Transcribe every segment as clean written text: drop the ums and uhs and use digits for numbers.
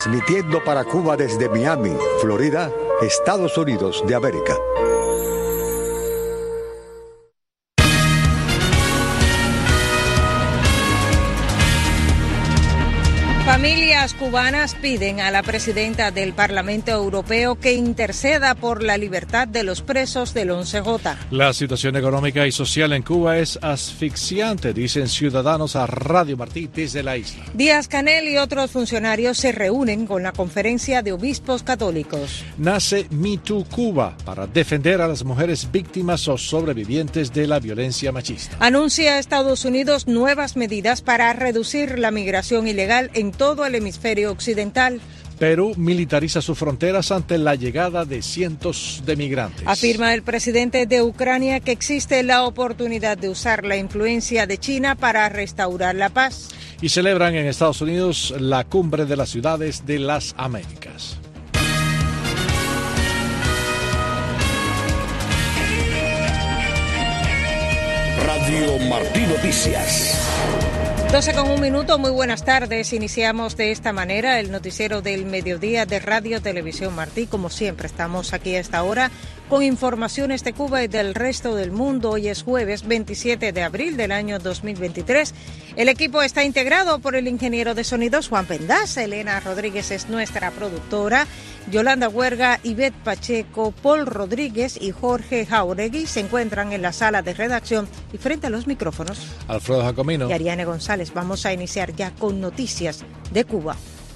Transmitiendo para Cuba desde Miami, Florida, Estados Unidos de América. Familias cubanas piden a la presidenta del Parlamento Europeo que interceda por la libertad de los presos del 11J. La situación económica y social en Cuba es asfixiante, dicen ciudadanos a Radio Martí desde la isla. Díaz-Canel y otros funcionarios se reúnen con la Conferencia de Obispos Católicos. Nace Me Too Cuba para defender a las mujeres víctimas o sobrevivientes de la violencia machista. Anuncia Estados Unidos nuevas medidas para reducir la migración ilegal en todo el hemisferio occidental. Perú militariza sus fronteras ante la llegada de cientos de migrantes. Afirma el presidente de Ucrania que existe la oportunidad de usar la influencia de China para restaurar la paz. Y celebran en Estados Unidos la cumbre de las ciudades de las Américas. Radio Martí Noticias. 12:01, muy buenas tardes. Iniciamos de esta manera el noticiero del mediodía de Radio Televisión Martí. Como siempre, estamos aquí a esta hora con informaciones de Cuba y del resto del mundo. Hoy es jueves 27 de abril del año 2023. El equipo está integrado por el ingeniero de sonidos Juan Pendaz, Elena Rodríguez es nuestra productora, Yolanda Huerga, Ivette Pacheco, Paul Rodríguez y Jorge Jauregui se encuentran en la sala de redacción y frente a los micrófonos Alfredo Jacomino y Ariane González. Vamos a iniciar ya con noticias de Cuba.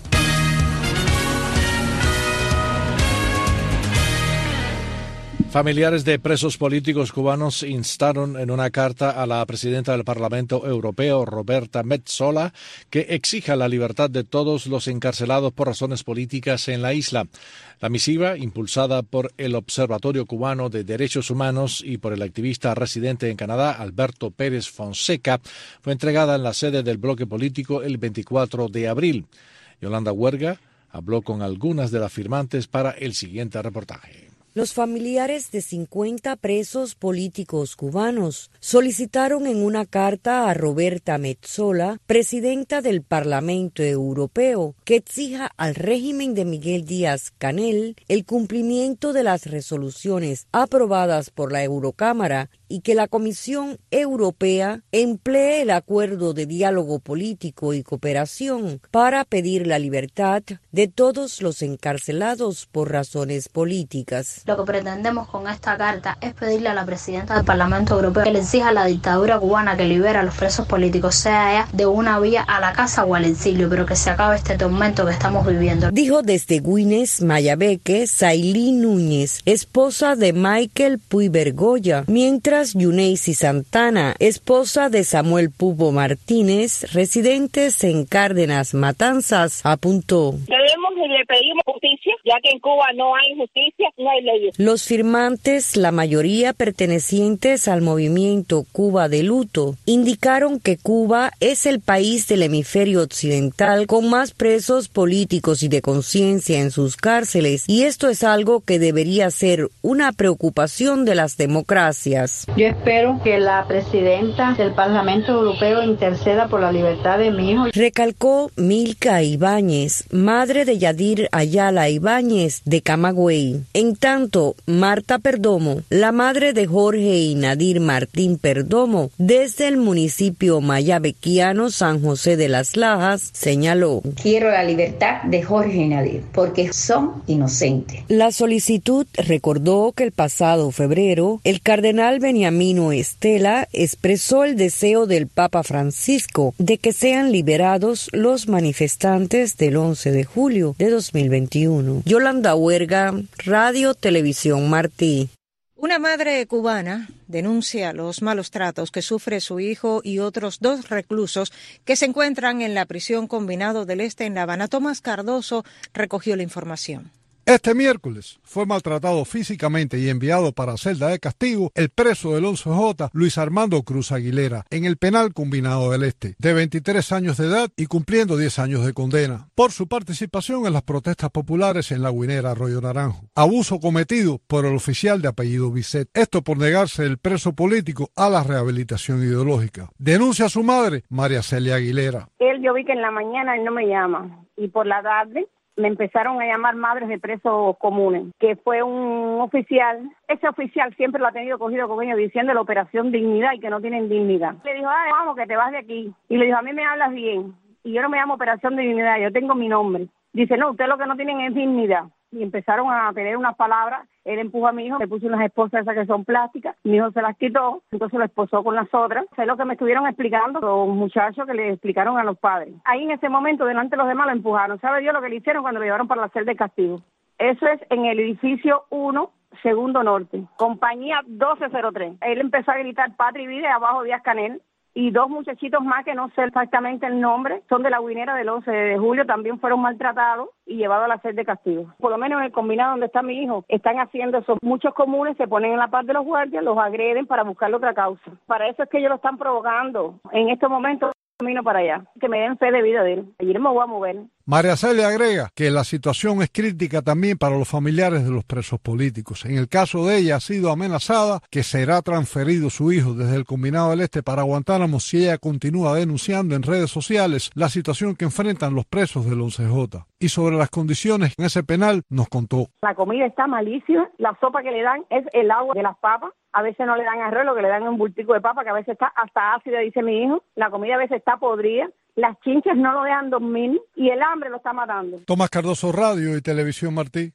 Familiares de presos políticos cubanos instaron en una carta a la presidenta del Parlamento Europeo, Roberta Metsola, que exija la libertad de todos los encarcelados por razones políticas en la isla. La misiva, impulsada por el Observatorio Cubano de Derechos Humanos y por el activista residente en Canadá, Alberto Pérez Fonseca, fue entregada en la sede del bloque político el 24 de abril. Yolanda Huerga habló con algunas de las firmantes para el siguiente reportaje. Los familiares de 50 presos políticos cubanos solicitaron en una carta a Roberta Metsola, presidenta del Parlamento Europeo, que exija al régimen de Miguel Díaz-Canel el cumplimiento de las resoluciones aprobadas por la Eurocámara y que la Comisión Europea emplee el acuerdo de diálogo político y cooperación para pedir la libertad de todos los encarcelados por razones políticas. Lo que pretendemos con esta carta es pedirle a la presidenta del Parlamento Europeo que le exija a la dictadura cubana que libera a los presos políticos, sea ella de una vía a la casa o al exilio, pero que se acabe este tormento que estamos viviendo. Dijo desde Güines, Mayabeque, Sailí Núñez, esposa de Michael Puy Bergoya, mientras Yuneisi Santana, esposa de Samuel Pupo Martínez, residentes en Cárdenas, Matanzas, apuntó. Debemos y le pedimos justicia, ya que en Cuba no hay justicia, no hay leyes. Los firmantes, la mayoría pertenecientes al movimiento Cuba de Luto, indicaron que Cuba es el país del hemisferio occidental con más presos políticos y de conciencia en sus cárceles, y esto es algo que debería ser una preocupación de las democracias. Yo espero que la presidenta del Parlamento Europeo interceda por la libertad de mi hijo. Recalcó Milka Ibáñez, madre de Yadir Ayala Ibáñez de Camagüey. En tanto, Marta Perdomo, la madre de Jorge y Nadir Martín Perdomo, desde el municipio mayabequiano San José de las Lajas, señaló: quiero la libertad de Jorge y Nadir, porque son inocentes. La solicitud recordó que el pasado febrero, el cardenal Beniamino Estela expresó el deseo del Papa Francisco de que sean liberados los manifestantes del 11 de julio de 2021. Yolanda Huerga, Radio Televisión Martí. Una madre cubana denuncia los malos tratos que sufre su hijo y otros 2 reclusos que se encuentran en la prisión Combinado del Este en La Habana. Tomás Cardoso recogió la información. Este miércoles fue maltratado físicamente y enviado para celda de castigo el preso del 11J, Luis Armando Cruz Aguilera, en el penal Combinado del Este, de 23 años de edad y cumpliendo 10 años de condena, por su participación en las protestas populares en La Guinera, Arroyo Naranjo. Abuso cometido por el oficial de apellido Bisset. Esto por negarse el preso político a la rehabilitación ideológica. Denuncia a su madre, María Celia Aguilera. Yo vi que en la mañana él no me llama y por la tarde me empezaron a llamar madres de presos comunes, que fue un oficial. Ese oficial siempre lo ha tenido cogido con ellos diciendo la operación dignidad y que no tienen dignidad. Le dijo, ay, vamos, que te vas de aquí. Y le dijo, a mí me hablas bien. Y yo no me llamo operación dignidad, yo tengo mi nombre. Dice, no, ustedes lo que no tienen es dignidad. Y empezaron a tener unas palabras. Él empujó a mi hijo, le puso unas esposas esas que son plásticas, mi hijo se las quitó, entonces lo esposó con las otras. Es lo que me estuvieron explicando los muchachos que le explicaron a los padres. Ahí en ese momento, delante de los demás, lo empujaron. ¿Sabe Dios lo que le hicieron cuando lo llevaron para la celda de castigo? Eso es en el edificio 1, segundo norte, compañía 1203. Él empezó a gritar Patria y Vida, y abajo Díaz Canel. Y dos muchachitos más que no sé exactamente el nombre, son de la Guinera del 11 de julio, también fueron maltratados y llevados a la celda de castigo. Por lo menos en el combinado donde está mi hijo, están haciendo eso. Muchos comunes se ponen en la par de los guardias, los agreden para buscarle otra causa. Para eso es que ellos lo están provocando. En este momento camino para allá, que me den fe de vida de él. Allí me voy a mover. María Celia agrega que la situación es crítica también para los familiares de los presos políticos. En el caso de ella ha sido amenazada que será transferido su hijo desde el Combinado del Este para Guantánamo si ella continúa denunciando en redes sociales la situación que enfrentan los presos del 11J. Y sobre las condiciones en ese penal nos contó. La comida está malísima, la sopa que le dan es el agua de las papas. A veces no le dan arroz, lo que le dan es un bultico de papa que a veces está hasta ácida, dice mi hijo. La comida a veces está podrida. Las chinches no lo dejan dormir y el hambre lo está matando. Tomás Cardoso, Radio y Televisión Martí.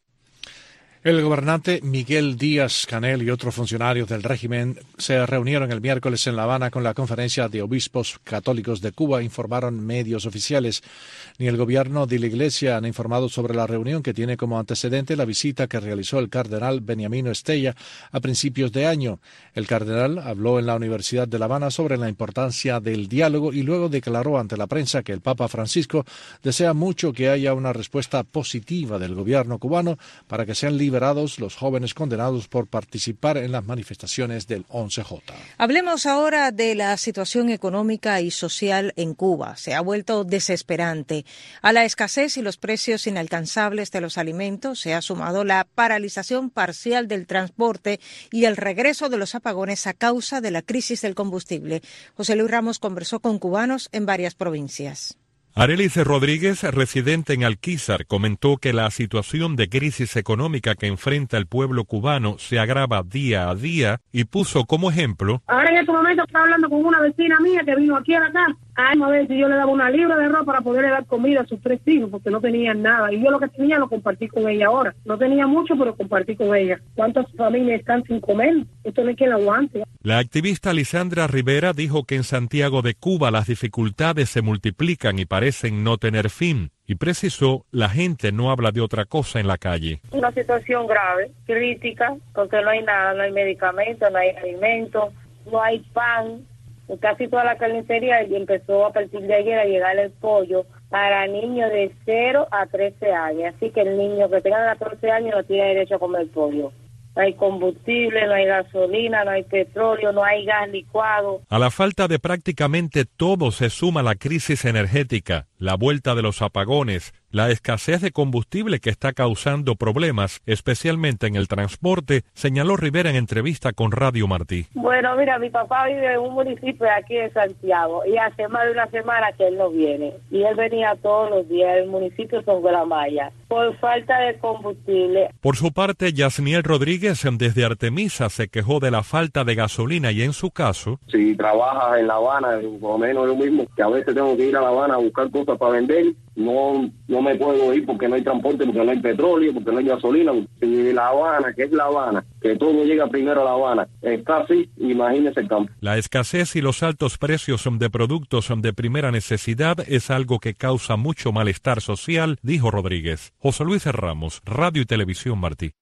El gobernante Miguel Díaz-Canel y otros funcionarios del régimen se reunieron el miércoles en La Habana con la Conferencia de Obispos Católicos de Cuba, informaron medios oficiales. Ni el gobierno ni la Iglesia han informado sobre la reunión, que tiene como antecedente la visita que realizó el cardenal Beniamino Estella a principios de año. El cardenal habló en la Universidad de La Habana sobre la importancia del diálogo y luego declaró ante la prensa que el Papa Francisco desea mucho que haya una respuesta positiva del gobierno cubano para que sean liberados los jóvenes condenados por participar en las manifestaciones del 11J. Hablemos ahora de la situación económica y social en Cuba. Se ha vuelto desesperante. A la escasez y los precios inalcanzables de los alimentos se ha sumado la paralización parcial del transporte y el regreso de los apagones a causa de la crisis del combustible. José Luis Ramos conversó con cubanos en varias provincias. Arelis Rodríguez, residente en Alquizar, comentó que la situación de crisis económica que enfrenta el pueblo cubano se agrava día a día y puso como ejemplo: ahora en este momento estaba hablando con una vecina mía que vino aquí a la casa. A ver si yo le daba una libra de arroz para poderle dar comida a sus 3 hijos, porque no tenían nada. Y yo lo que tenía lo compartí con ella ahora. No tenía mucho, pero compartí con ella. ¿Cuántas familias están sin comer? Esto no es que lo aguante. La activista Lisandra Rivera dijo que en Santiago de Cuba las dificultades se multiplican y parecen no tener fin. Y precisó, la gente no habla de otra cosa en la calle. Una situación grave, crítica, porque no hay nada, no hay medicamentos, no hay alimentos, no hay pan. Casi toda la carnicería y empezó a partir de ayer a llegar el pollo para niños de 0 a 13 años. Así que el niño que tenga 14 años no tiene derecho a comer pollo. No hay combustible, no hay gasolina, no hay petróleo, no hay gas licuado. A la falta de prácticamente todo se suma la crisis energética, la vuelta de los apagones, la escasez de combustible que está causando problemas, especialmente en el transporte, señaló Rivera en entrevista con Radio Martí. Bueno, mira, mi papá vive en un municipio de aquí de Santiago y hace más de una semana que él no viene. Y él venía todos los días al municipio Son Guaramaya por falta de combustible. Por su parte, Yasniel Rodríguez desde Artemisa se quejó de la falta de gasolina y en su caso... Si trabajas en La Habana, por lo menos yo mismo, que a veces tengo que ir a La Habana a buscar cosas para vender, no me puedo ir porque no hay transporte, porque no hay petróleo, porque no hay gasolina. Si La Habana, que es La Habana, que todo llega primero a La Habana, está así, imagínese el campo. La escasez y los altos precios de productos de primera necesidad es algo que causa mucho malestar social, dijo Rodríguez. José Luis Ramos, Radio y Televisión Martí.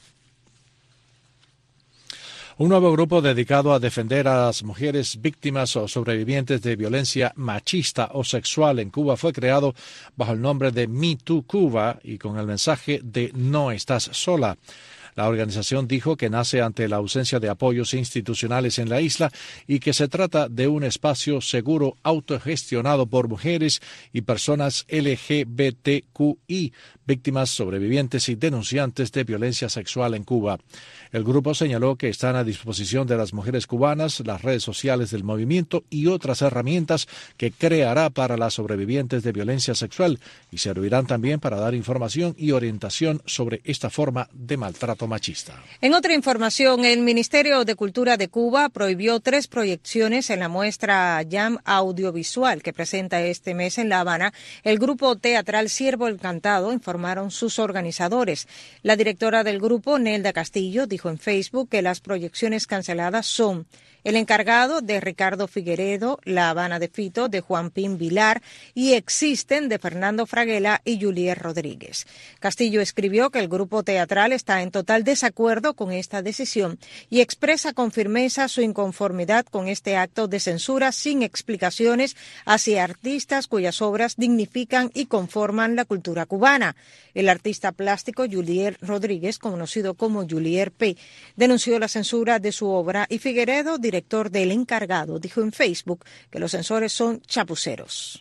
Un nuevo grupo dedicado a defender a las mujeres víctimas o sobrevivientes de violencia machista o sexual en Cuba fue creado bajo el nombre de Me Too Cuba y con el mensaje de No estás sola. La organización dijo que nace ante la ausencia de apoyos institucionales en la isla y que se trata de un espacio seguro autogestionado por mujeres y personas LGBTQI, víctimas, sobrevivientes y denunciantes de violencia sexual en Cuba. El grupo señaló que están a disposición de las mujeres cubanas, las redes sociales del movimiento y otras herramientas que creará para las sobrevivientes de violencia sexual y servirán también para dar información y orientación sobre esta forma de maltrato machista. En otra información, el Ministerio de Cultura de Cuba prohibió 3 proyecciones en la muestra Jam audiovisual que presenta este mes en La Habana el grupo teatral Ciervo Encantado, informaron sus organizadores. La directora del grupo, Nelda Castillo, dijo en Facebook que las proyecciones canceladas son El encargado, de Ricardo Figueredo, La Habana de Fito, de Juan Pín Vilar, y Existen, de Fernando Fraguela y Julier Rodríguez. Castillo escribió que el grupo teatral está en total desacuerdo con esta decisión y expresa con firmeza su inconformidad con este acto de censura sin explicaciones hacia artistas cuyas obras dignifican y conforman la cultura cubana. El artista plástico Julier Rodríguez, conocido como Julier P., denunció la censura de su obra y Figueredo, director del Encargado, dijo en Facebook que los censores son chapuceros.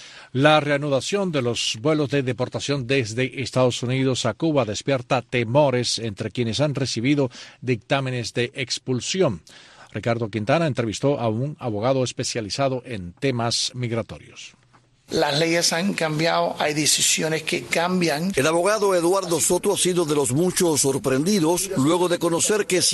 La reanudación de los vuelos de deportación desde Estados Unidos a Cuba despierta temores entre quienes han recibido dictámenes de expulsión. Ricardo Quintana entrevistó a un abogado especializado en temas migratorios. Las leyes han cambiado, hay decisiones que cambian. El abogado Eduardo Soto ha sido de los muchos sorprendidos luego de conocer que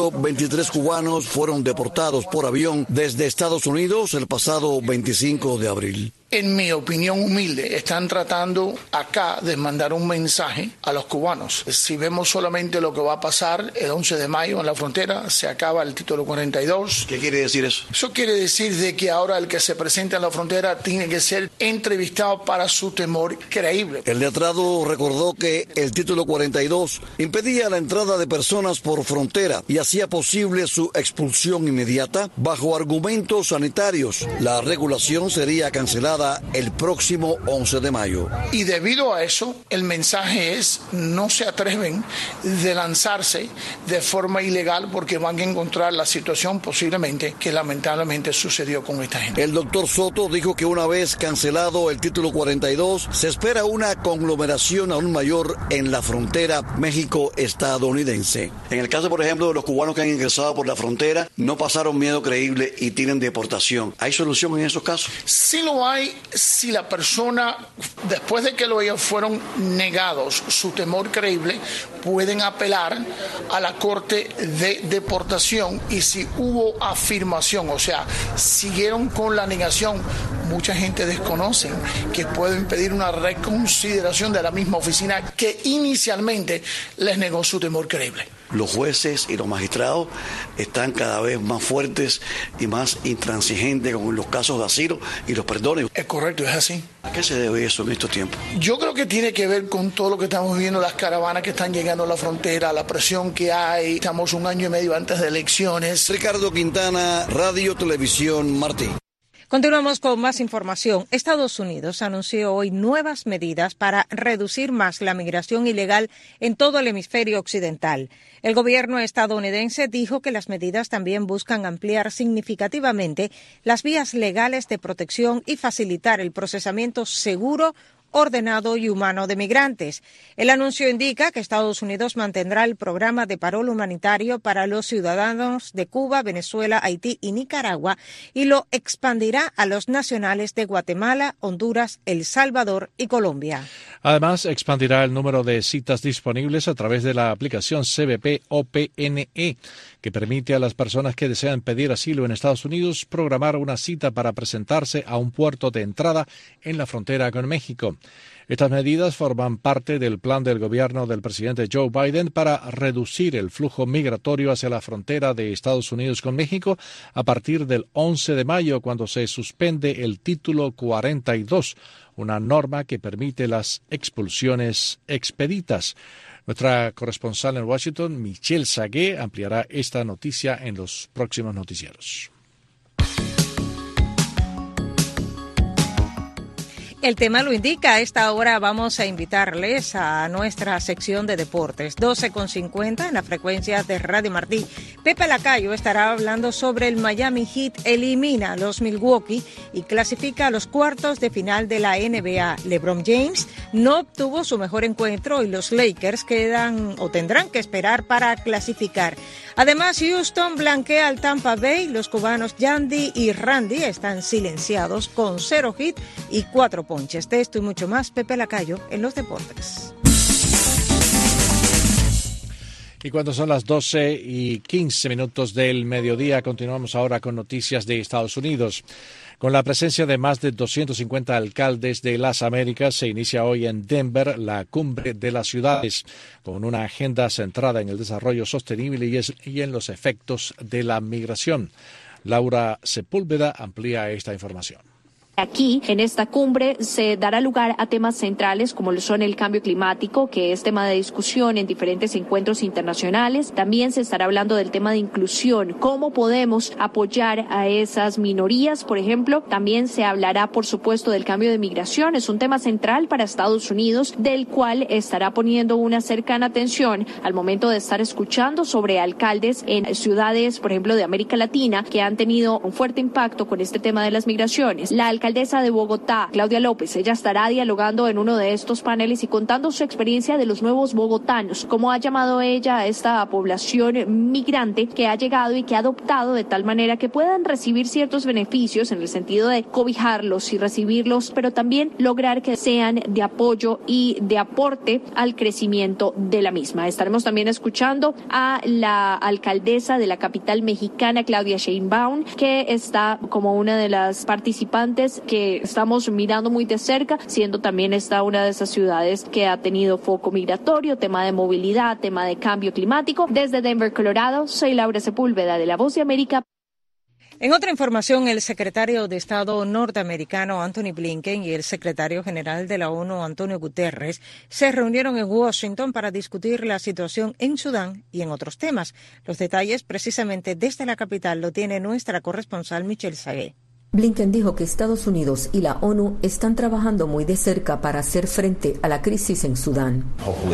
123 cubanos fueron deportados por avión desde Estados Unidos el pasado 25 de abril. En mi opinión humilde, están tratando acá de mandar un mensaje a los cubanos. Si vemos solamente lo que va a pasar el 11 de mayo en la frontera, se acaba el título 42. ¿Qué quiere decir eso? Eso quiere decir de que ahora el que se presenta en la frontera tiene que ser entrevistado para su temor creíble. El letrado recordó que el título 42 impedía la entrada de personas por frontera y hacía posible su expulsión inmediata bajo argumentos sanitarios. La regulación sería cancelada el próximo 11 de mayo. Y debido a eso, el mensaje es: no se atreven de lanzarse de forma ilegal porque van a encontrar la situación posiblemente que lamentablemente sucedió con esta gente. El doctor Soto dijo que una vez cancelado el título 42, se espera una conglomeración aún mayor en la frontera México-estadounidense. En el caso, por ejemplo, de los cubanos que han ingresado por la frontera, no pasaron miedo creíble y tienen deportación. ¿Hay solución en esos casos? Sí lo hay. Si la persona, después de que ellos fueron negados su temor creíble, pueden apelar a la Corte de Deportación, y si hubo afirmación, o sea, siguieron con la negación, mucha gente desconoce que pueden pedir una reconsideración de la misma oficina que inicialmente les negó su temor creíble. Los jueces y los magistrados están cada vez más fuertes y más intransigentes con los casos de asilo y los perdones. Es correcto, es así. ¿A qué se debe eso en estos tiempos? Yo creo que tiene que ver con todo lo que estamos viendo, las caravanas que están llegando a la frontera, la presión que hay. Estamos un año y medio antes de elecciones. Ricardo Quintana, Radio Televisión Martí. Continuamos con más información. Estados Unidos anunció hoy nuevas medidas para reducir más la migración ilegal en todo el hemisferio occidental. El gobierno estadounidense dijo que las medidas también buscan ampliar significativamente las vías legales de protección y facilitar el procesamiento seguro, ordenado y humano de migrantes. El anuncio indica que Estados Unidos mantendrá el programa de parol humanitario para los ciudadanos de Cuba, Venezuela, Haití y Nicaragua y lo expandirá a los nacionales de Guatemala, Honduras, El Salvador y Colombia. Además, expandirá el número de citas disponibles a través de la aplicación CBP OPNE, que permite a las personas que desean pedir asilo en Estados Unidos programar una cita para presentarse a un puerto de entrada en la frontera con México. Estas medidas forman parte del plan del gobierno del presidente Joe Biden para reducir el flujo migratorio hacia la frontera de Estados Unidos con México a partir del 11 de mayo, cuando se suspende el título 42, una norma que permite las expulsiones expeditas. Nuestra corresponsal en Washington, Michelle Sagué, ampliará esta noticia en los próximos noticieros. El tema lo indica. A esta hora vamos a invitarles a nuestra sección de deportes. 12:50 en la frecuencia de Radio Martí. Pepe Lacayo estará hablando sobre el Miami Heat elimina a los Milwaukee y clasifica a los cuartos de final de la NBA. LeBron James no obtuvo su mejor encuentro y los Lakers tendrán que esperar para clasificar. Además, Houston blanquea al Tampa Bay. Los cubanos Yandy y Randy están silenciados con 0 hit y 4 ponches. De esto y mucho más, Pepe Lacayo en los deportes. Y cuando son las 12:15 del mediodía, continuamos ahora con noticias de Estados Unidos. Con la presencia de más de 250 alcaldes de las Américas, se inicia hoy en Denver la Cumbre de las Ciudades, con una agenda centrada en el desarrollo sostenible y en los efectos de la migración. Laura Sepúlveda amplía esta información. Aquí, en esta cumbre, se dará lugar a temas centrales como lo son el cambio climático, que es tema de discusión en diferentes encuentros internacionales. También se estará hablando del tema de inclusión, cómo podemos apoyar a esas minorías, por ejemplo. También se hablará, por supuesto, del cambio de migración. Es un tema central para Estados Unidos, del cual estará poniendo una cercana atención al momento de estar escuchando sobre alcaldes en ciudades, por ejemplo, de América Latina, que han tenido un fuerte impacto con este tema de las migraciones. La alcaldesa de Bogotá, Claudia López, ella estará dialogando en uno de estos paneles y contando su experiencia de los nuevos bogotanos, cómo ha llamado ella a esta población migrante que ha llegado y que ha adoptado de tal manera que puedan recibir ciertos beneficios en el sentido de cobijarlos y recibirlos, pero también lograr que sean de apoyo y de aporte al crecimiento de la misma. Estaremos también escuchando a la alcaldesa de la capital mexicana, Claudia Sheinbaum, que está como una de las participantes que estamos mirando muy de cerca, siendo también esta una de esas ciudades que ha tenido foco migratorio, tema de movilidad, tema de cambio climático. Desde Denver, Colorado, soy Laura Sepúlveda de La Voz de América. En otra información, el secretario de Estado norteamericano Anthony Blinken y el secretario general de la ONU Antonio Guterres se reunieron en Washington para discutir la situación en Sudán y en otros temas. Los detalles precisamente desde la capital lo tiene nuestra corresponsal Michelle Sagué. Blinken dijo que Estados Unidos y la ONU están trabajando muy de cerca para hacer frente a la crisis en Sudán.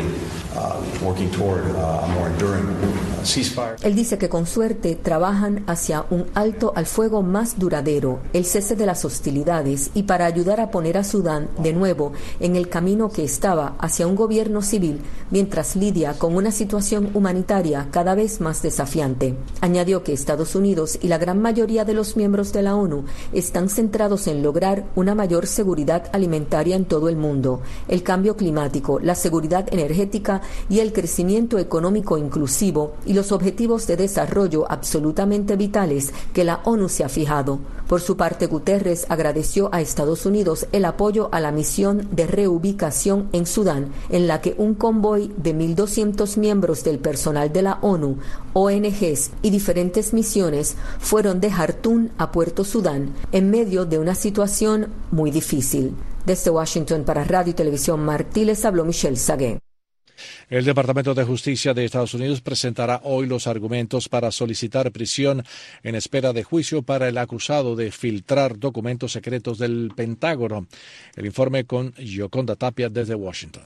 Él dice que con suerte trabajan hacia un alto al fuego más duradero, el cese de las hostilidades y para ayudar a poner a Sudán de nuevo en el camino que estaba hacia un gobierno civil mientras lidia con una situación humanitaria cada vez más desafiante. Añadió que Estados Unidos y la gran mayoría de los miembros de la ONU están centrados en lograr una mayor seguridad alimentaria en todo el mundo, el cambio climático, la seguridad energética y el crecimiento económico inclusivo y los objetivos de desarrollo absolutamente vitales que la ONU se ha fijado. Por su parte, Guterres agradeció a Estados Unidos el apoyo a la misión de reubicación en Sudán, en la que un convoy de 1.200 miembros del personal de la ONU, ONGs y diferentes misiones fueron de Jartún a Puerto Sudán en medio de una situación muy difícil. Desde Washington para Radio y Televisión Martí les habló Michelle Sagué. El Departamento de Justicia de Estados Unidos presentará hoy los argumentos para solicitar prisión en espera de juicio para el acusado de filtrar documentos secretos del Pentágono. El informe con Yoconda Tapia desde Washington.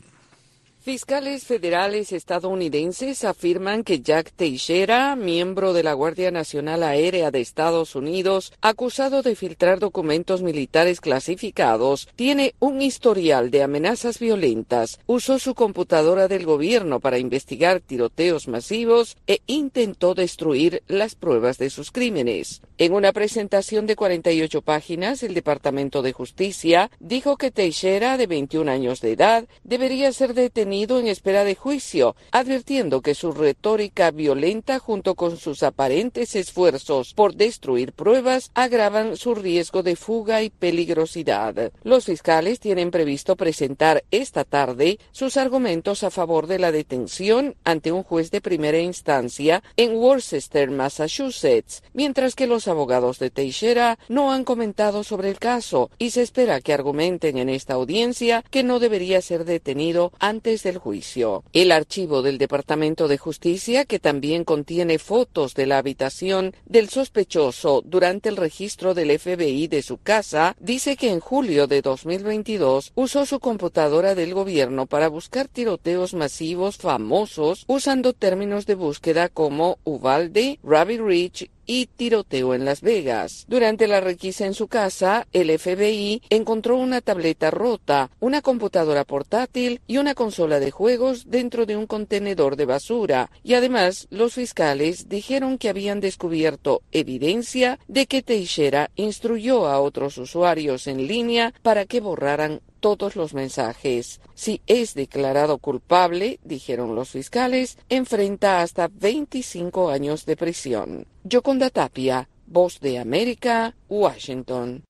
Fiscales federales estadounidenses afirman que Jack Teixeira, miembro de la Guardia Nacional Aérea de Estados Unidos, acusado de filtrar documentos militares clasificados, tiene un historial de amenazas violentas, usó su computadora del gobierno para investigar tiroteos masivos e intentó destruir las pruebas de sus crímenes. En una presentación de 48 páginas, el Departamento de Justicia dijo que Teixeira, de 21 años de edad, debería ser detenido en espera de juicio, advirtiendo que su retórica violenta junto con sus aparentes esfuerzos por destruir pruebas agravan su riesgo de fuga y peligrosidad. Los fiscales tienen previsto presentar esta tarde sus argumentos a favor de la detención ante un juez de primera instancia en Worcester, Massachusetts, mientras que los los abogados de Teixeira no han comentado sobre el caso y se espera que argumenten en esta audiencia que no debería ser detenido antes del juicio. El archivo del Departamento de Justicia, que también contiene fotos de la habitación del sospechoso durante el registro del FBI de su casa, dice que en julio de 2022 usó su computadora del gobierno para buscar tiroteos masivos famosos usando términos de búsqueda como Uvalde, Rabbit Ridge y tiroteo en Las Vegas. Durante la requisa en su casa, el FBI encontró una tableta rota, una computadora portátil y una consola de juegos dentro de un contenedor de basura. Y además, los fiscales dijeron que habían descubierto evidencia de que Teixeira instruyó a otros usuarios en línea para que borraran todos los mensajes. Si es declarado culpable, dijeron los fiscales, enfrenta hasta 25 años de prisión. Yoconda Tapia, Voz de América, Washington.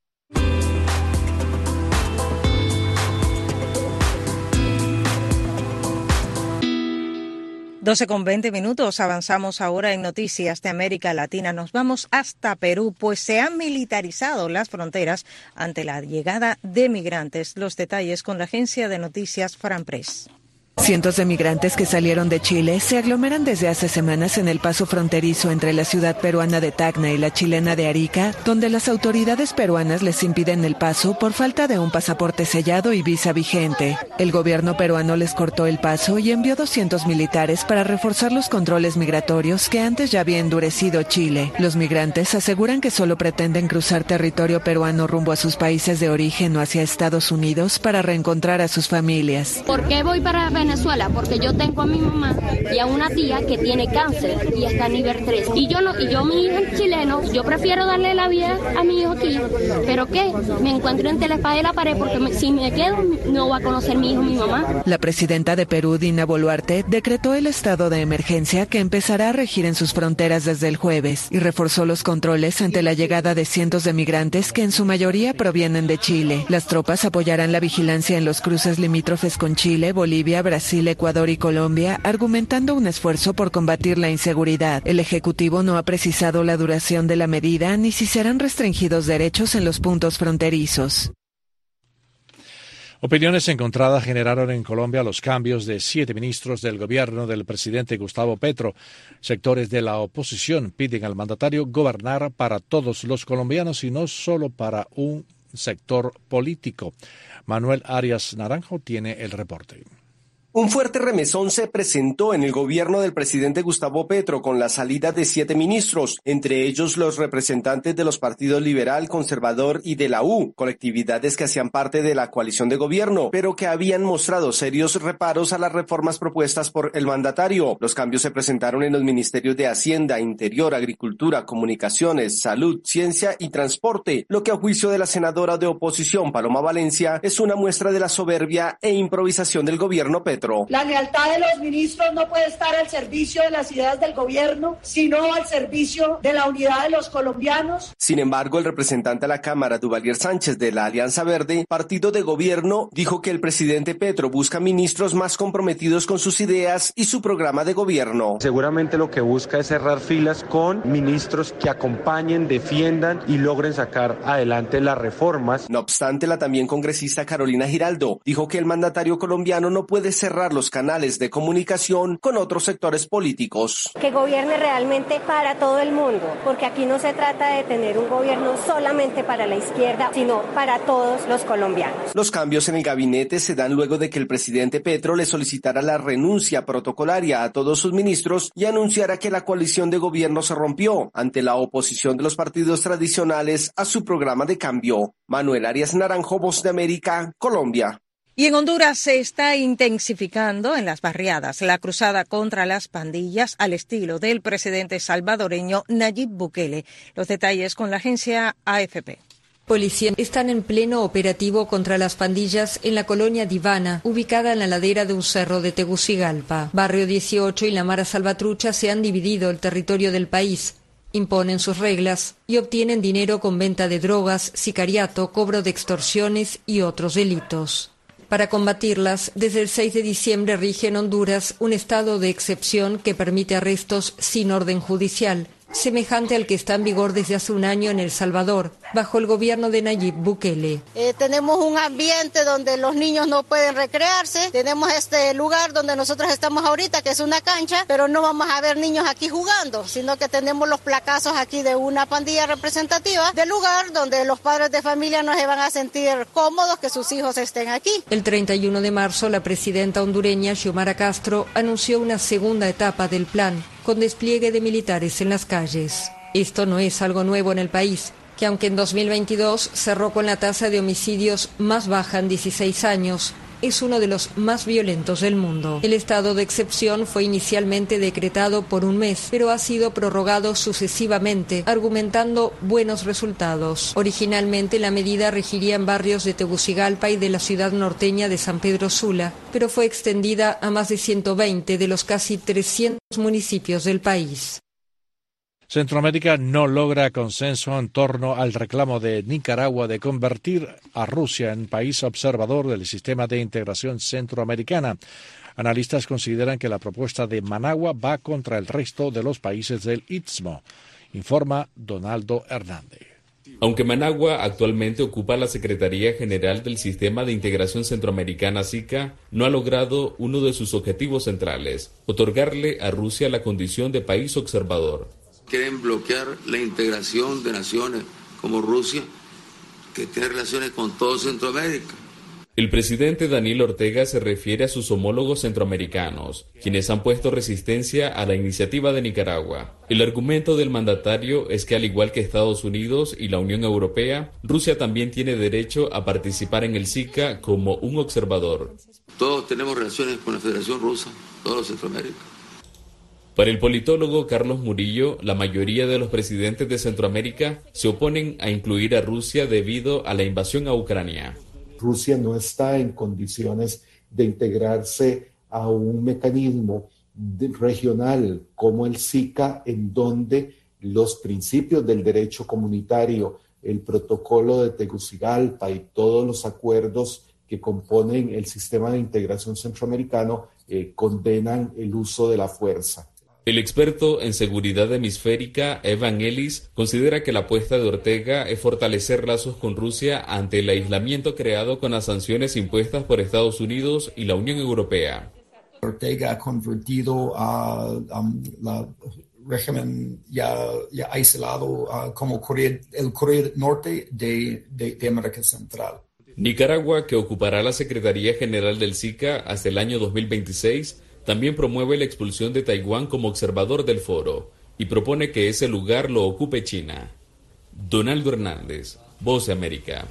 12:20. Avanzamos ahora en Noticias de América Latina. Nos vamos hasta Perú, pues se han militarizado las fronteras ante la llegada de migrantes. Los detalles con la agencia de noticias Franpress. Cientos de migrantes que salieron de Chile se aglomeran desde hace semanas en el paso fronterizo entre la ciudad peruana de Tacna y la chilena de Arica, donde las autoridades peruanas les impiden el paso por falta de un pasaporte sellado y visa vigente. El gobierno peruano les cortó el paso y envió 200 militares para reforzar los controles migratorios que antes ya había endurecido Chile. Los migrantes aseguran que solo pretenden cruzar territorio peruano rumbo a sus países de origen o hacia Estados Unidos para reencontrar a sus familias. ¿Por qué voy para Venezuela? Porque yo tengo a mi mamá y a una tía que tiene cáncer y está a nivel 3. Y yo mi hijo es chileno, yo prefiero darle la vida a mi hijo aquí. ¿Pero qué? Me encuentro entre la espada y la pared porque si me quedo no va a conocer mi hijo, mi mamá. La presidenta de Perú, Dina Boluarte, decretó el estado de emergencia que empezará a regir en sus fronteras desde el jueves y reforzó los controles ante la llegada de cientos de migrantes que en su mayoría provienen de Chile. Las tropas apoyarán la vigilancia en los cruces limítrofes con Chile, Bolivia, Brasil, Ecuador y Colombia, argumentando un esfuerzo por combatir la inseguridad. El Ejecutivo no ha precisado la duración de la medida ni si serán restringidos derechos en los puntos fronterizos. Opiniones encontradas generaron en Colombia los cambios de 7 ministros del gobierno del presidente Gustavo Petro. Sectores de la oposición piden al mandatario gobernar para todos los colombianos y no solo para un sector político. Manuel Arias Naranjo tiene el reporte. Un fuerte remesón se presentó en el gobierno del presidente Gustavo Petro con la salida de 7 ministros, entre ellos los representantes de los partidos Liberal, Conservador y de la U, colectividades que hacían parte de la coalición de gobierno, pero que habían mostrado serios reparos a las reformas propuestas por el mandatario. Los cambios se presentaron en los ministerios de Hacienda, Interior, Agricultura, Comunicaciones, Salud, Ciencia y Transporte, lo que a juicio de la senadora de oposición Paloma Valencia es una muestra de la soberbia e improvisación del gobierno Petro. La lealtad de los ministros no puede estar al servicio de las ideas del gobierno, sino al servicio de la unidad de los colombianos. Sin embargo, el representante a la Cámara, Duvalier Sánchez, de la Alianza Verde, partido de gobierno, dijo que el presidente Petro busca ministros más comprometidos con sus ideas y su programa de gobierno. Seguramente lo que busca es cerrar filas con ministros que acompañen, defiendan y logren sacar adelante las reformas. No obstante, la también congresista Carolina Giraldo dijo que el mandatario colombiano no puede cerrar los canales de comunicación con otros sectores políticos. Que gobierne realmente para todo el mundo, porque aquí no se trata de tener un gobierno solamente para la izquierda, sino para todos los colombianos. Los cambios en el gabinete se dan luego de que el presidente Petro le solicitara la renuncia protocolaria a todos sus ministros y anunciara que la coalición de gobierno se rompió ante la oposición de los partidos tradicionales a su programa de cambio. Manuel Arias Naranjo, Voz de América, Colombia. Y en Honduras se está intensificando en las barriadas la cruzada contra las pandillas al estilo del presidente salvadoreño Nayib Bukele. Los detalles con la agencia AFP. Policías están en pleno operativo contra las pandillas en la colonia Divana, ubicada en la ladera de un cerro de Tegucigalpa. Barrio 18 y la Mara Salvatrucha se han dividido el territorio del país. Imponen sus reglas y obtienen dinero con venta de drogas, sicariato, cobro de extorsiones y otros delitos. Para combatirlas, desde el 6 de diciembre rige en Honduras un estado de excepción que permite arrestos sin orden judicial semejante al que está en vigor desde hace un año en El Salvador, bajo el gobierno de Nayib Bukele. Tenemos un ambiente donde los niños no pueden recrearse, tenemos este lugar donde nosotros estamos ahorita, que es una cancha, pero no vamos a ver niños aquí jugando, sino que tenemos los placazos aquí de una pandilla representativa del lugar donde los padres de familia no se van a sentir cómodos que sus hijos estén aquí. El 31 de marzo, la presidenta hondureña Xiomara Castro anunció una segunda etapa del plan, con despliegue de militares en las calles. Esto no es algo nuevo en el país, que aunque en 2022 cerró con la tasa de homicidios más baja en 16 años, es uno de los más violentos del mundo. El estado de excepción fue inicialmente decretado por un mes, pero ha sido prorrogado sucesivamente, argumentando buenos resultados. Originalmente la medida regiría en barrios de Tegucigalpa y de la ciudad norteña de San Pedro Sula, pero fue extendida a más de 120 de los casi 300 municipios del país. Centroamérica no logra consenso en torno al reclamo de Nicaragua de convertir a Rusia en país observador del sistema de integración centroamericana. Analistas consideran que la propuesta de Managua va contra el resto de los países del Istmo, informa Donaldo Hernández. Aunque Managua actualmente ocupa la Secretaría General del Sistema de Integración Centroamericana SICA, no ha logrado uno de sus objetivos centrales, otorgarle a Rusia la condición de país observador. Quieren bloquear la integración de naciones como Rusia, que tiene relaciones con todo Centroamérica. El presidente Daniel Ortega se refiere a sus homólogos centroamericanos, quienes han puesto resistencia a la iniciativa de Nicaragua. El argumento del mandatario es que, al igual que Estados Unidos y la Unión Europea, Rusia también tiene derecho a participar en el SICA como un observador. Todos tenemos relaciones con la Federación Rusa, todos Centroamérica. Para el politólogo Carlos Murillo, la mayoría de los presidentes de Centroamérica se oponen a incluir a Rusia debido a la invasión a Ucrania. Rusia no está en condiciones de integrarse a un mecanismo regional como el SICA, en donde los principios del derecho comunitario, el protocolo de Tegucigalpa y todos los acuerdos que componen el sistema de integración centroamericano condenan el uso de la fuerza. El experto en seguridad hemisférica Evan Ellis considera que la apuesta de Ortega es fortalecer lazos con Rusia ante el aislamiento creado con las sanciones impuestas por Estados Unidos y la Unión Europea. Ortega ha convertido a la régimen ya aislado como el Corea del Norte de América Central. Nicaragua, que ocupará la Secretaría General del SICA hasta el año 2026, también promueve la expulsión de Taiwán como observador del foro y propone que ese lugar lo ocupe China. Donaldo Hernández, Voz de América.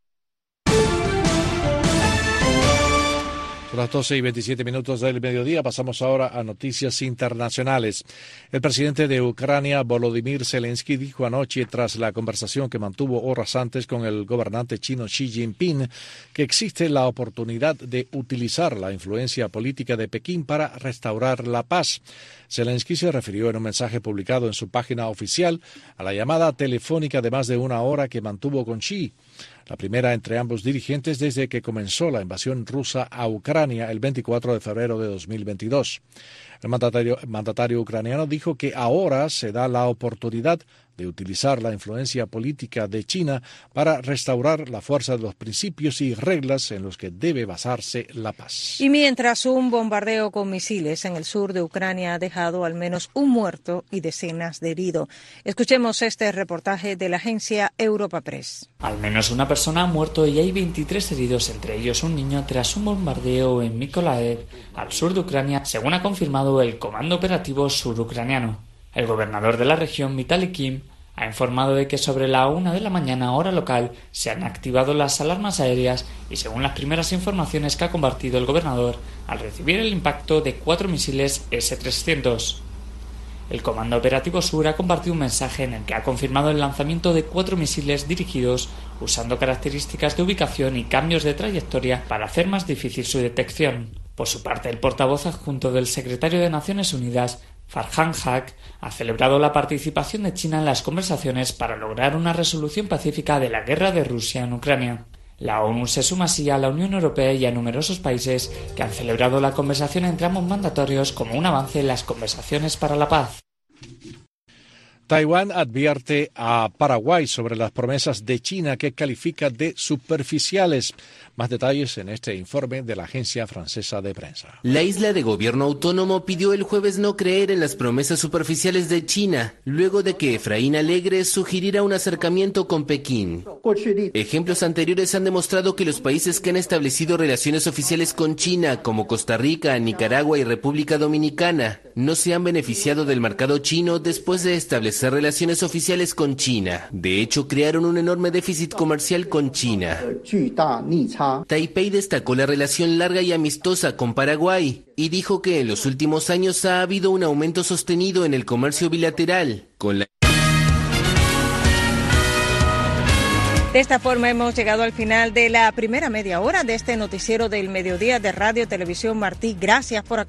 Son las 12:27 del mediodía. Pasamos ahora a noticias internacionales. El presidente de Ucrania, Volodymyr Zelensky, dijo anoche, tras la conversación que mantuvo horas antes con el gobernante chino Xi Jinping, que existe la oportunidad de utilizar la influencia política de Pekín para restaurar la paz. Zelensky se refirió en un mensaje publicado en su página oficial a la llamada telefónica de más de una hora que mantuvo con Xi, la primera entre ambos dirigentes desde que comenzó la invasión rusa a Ucrania el 24 de febrero de 2022. El mandatario ucraniano dijo que ahora se da la oportunidad de utilizar la influencia política de China para restaurar la fuerza de los principios y reglas en los que debe basarse la paz. Y mientras un bombardeo con misiles en el sur de Ucrania ha dejado al menos un muerto y decenas de heridos. Escuchemos este reportaje de la agencia Europa Press. Al menos una persona ha muerto y hay 23 heridos, entre ellos un niño, tras un bombardeo en Mykolaiv, al sur de Ucrania, según ha confirmado el Comando Operativo Surucraniano. El gobernador de la región, Vitaly Kim, ha informado de que sobre la 1 de la mañana hora local se han activado las alarmas aéreas y, según las primeras informaciones que ha compartido el gobernador, al recibir el impacto de 4 misiles S-300. El Comando Operativo Sur ha compartido un mensaje en el que ha confirmado el lanzamiento de 4 misiles dirigidos usando características de ubicación y cambios de trayectoria para hacer más difícil su detección. Por su parte, el portavoz adjunto del secretario de Naciones Unidas, Farhan Haq, ha celebrado la participación de China en las conversaciones para lograr una resolución pacífica de la guerra de Rusia en Ucrania. La ONU se suma así a la Unión Europea y a numerosos países que han celebrado la conversación entre ambos mandatarios como un avance en las conversaciones para la paz. Taiwán advierte a Paraguay sobre las promesas de China que califica de superficiales. Más detalles en este informe de la agencia francesa de prensa. La isla de gobierno autónomo pidió el jueves no creer en las promesas superficiales de China, luego de que Efraín Alegre sugiriera un acercamiento con Pekín. Ejemplos anteriores han demostrado que los países que han establecido relaciones oficiales con China, como Costa Rica, Nicaragua y República Dominicana, no se han beneficiado del mercado chino después de establecer relaciones oficiales con China. De hecho, crearon un enorme déficit comercial con China. Taipei destacó la relación larga y amistosa con Paraguay y dijo que en los últimos años ha habido un aumento sostenido en el comercio bilateral. De esta forma hemos llegado al final de la primera media hora de este noticiero del mediodía de Radio Televisión Martí. Gracias por acompañarnos.